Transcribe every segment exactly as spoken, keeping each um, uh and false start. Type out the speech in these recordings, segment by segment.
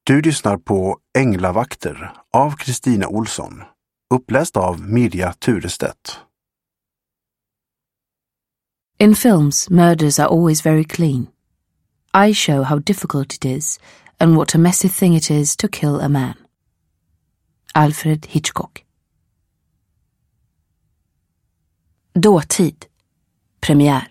Du lyssnar på Änglavakter av Kristina Olsson, uppläst av Mirja Turestedt. In films, murders are always very clean. I show how difficult it is and what a messy thing it is to kill a man. Alfred Hitchcock. Dåtid. Premiär.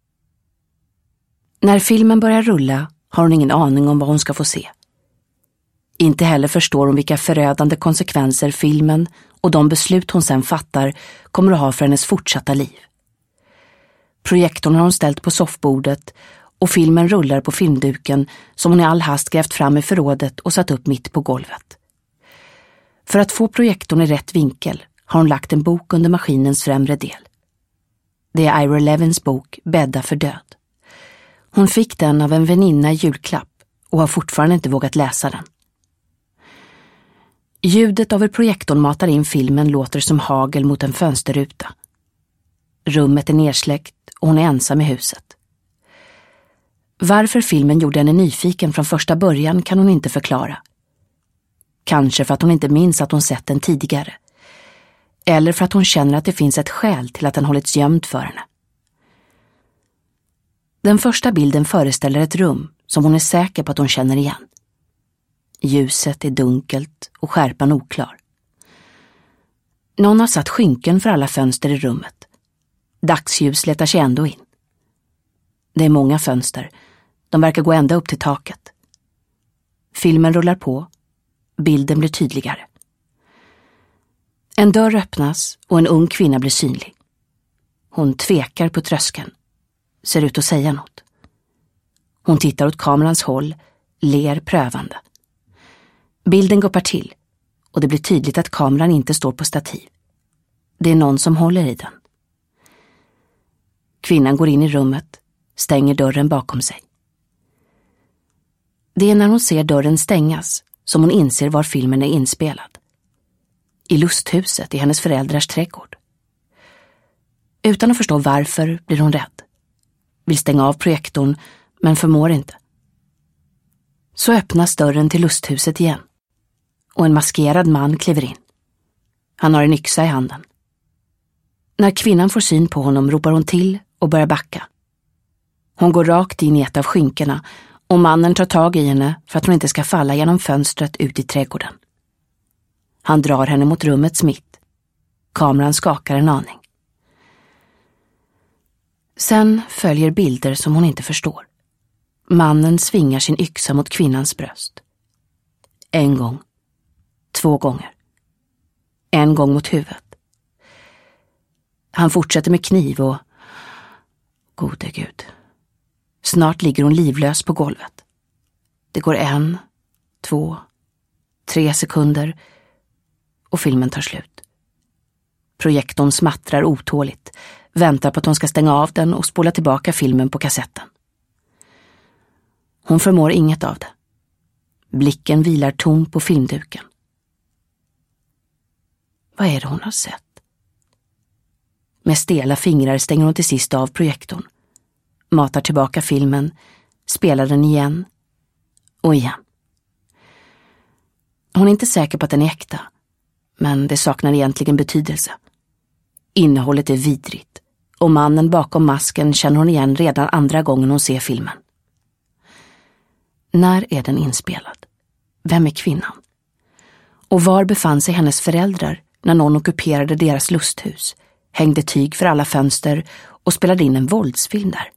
När filmen börjar rulla har hon ingen aning om vad hon ska få se. Inte heller förstår hon vilka förödande konsekvenser filmen och de beslut hon sedan fattar kommer att ha för hennes fortsatta liv. Projektorn har hon ställt på soffbordet och filmen rullar på filmduken som hon i all hast grävt fram i förrådet och satt upp mitt på golvet. För att få projektorn i rätt vinkel har hon lagt en bok under maskinens främre del. Det är Ira Levins bok Bädda för död. Hon fick den av en väninna i julklapp och har fortfarande inte vågat läsa den. Ljudet av hur projektorn matar in filmen låter som hagel mot en fönsterruta. Rummet är nersläckt och hon är ensam i huset. Varför filmen gjorde henne nyfiken från första början kan hon inte förklara. Kanske för att hon inte minns att hon sett den tidigare. Eller för att hon känner att det finns ett skäl till att den hållits gömd för henne. Den första bilden föreställer ett rum som hon är säker på att hon känner igen. Ljuset är dunkelt och skärpan oklar. Någon har satt skynken för alla fönster i rummet. Dagsljus letar sig ändå in. Det är många fönster. De verkar gå ända upp till taket. Filmen rullar på. Bilden blir tydligare. En dörr öppnas och en ung kvinna blir synlig. Hon tvekar på tröskeln. Ser ut att säga något. Hon tittar åt kamerans håll, ler prövande. Bilden guppar till och det blir tydligt att kameran inte står på stativ. Det är någon som håller i den. Kvinnan går in i rummet, stänger dörren bakom sig. Det är när hon ser dörren stängas som hon inser var filmen är inspelad. I lusthuset i hennes föräldrars trädgård. Utan att förstå varför blir hon rädd. Vill stänga av projektorn men förmår inte. Så öppnas dörren till lusthuset igen. Och en maskerad man kliver in. Han har en yxa i handen. När kvinnan får syn på honom ropar hon till och börjar backa. Hon går rakt in i ett av skynkerna och mannen tar tag i henne för att hon inte ska falla genom fönstret ut i trädgården. Han drar henne mot rummets mitt. Kameran skakar en aning. Sen följer bilder som hon inte förstår. Mannen svingar sin yxa mot kvinnans bröst. En gång. Två gånger. En gång mot huvudet. Han fortsätter med kniv och... Gode Gud. Snart ligger hon livlös på golvet. Det går en, två, tre sekunder och filmen tar slut. Projektorn smattrar otåligt, väntar på att hon ska stänga av den och spola tillbaka filmen på kassetten. Hon förmår inget av det. Blicken vilar tom på filmduken. Vad är det hon har sett? Med stela fingrar stänger hon till sist av projektorn. Matar tillbaka filmen, spelar den igen och igen. Hon är inte säker på att den är äkta, men det saknar egentligen betydelse. Innehållet är vidrigt och mannen bakom masken känner hon igen redan andra gången hon ser filmen. När är den inspelad? Vem är kvinnan? Och var befann sig hennes föräldrar när någon ockuperade deras lusthus, hängde tyg för alla fönster och spelade in en våldsfilm där?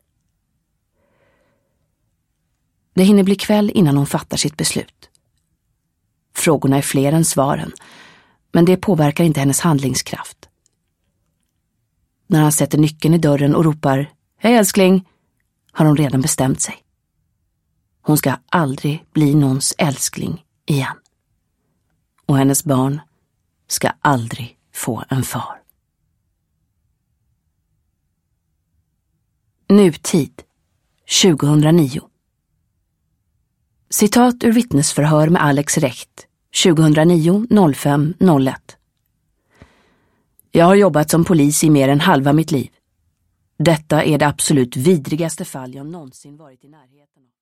Det hinner bli kväll innan hon fattar sitt beslut. Frågorna är fler än svaren, men det påverkar inte hennes handlingskraft. När han sätter nyckeln i dörren och ropar "Hej älskling", har hon redan bestämt sig. Hon ska aldrig bli någons älskling igen. Och hennes barn ska aldrig få en far. Nutid, tjugohundranio. Citat ur vittnesförhör med Alex Recht, tjugohundranio noll fem noll ett. Jag har jobbat som polis i mer än halva mitt liv. Detta är det absolut vidrigaste fall jag någonsin varit i närheten av.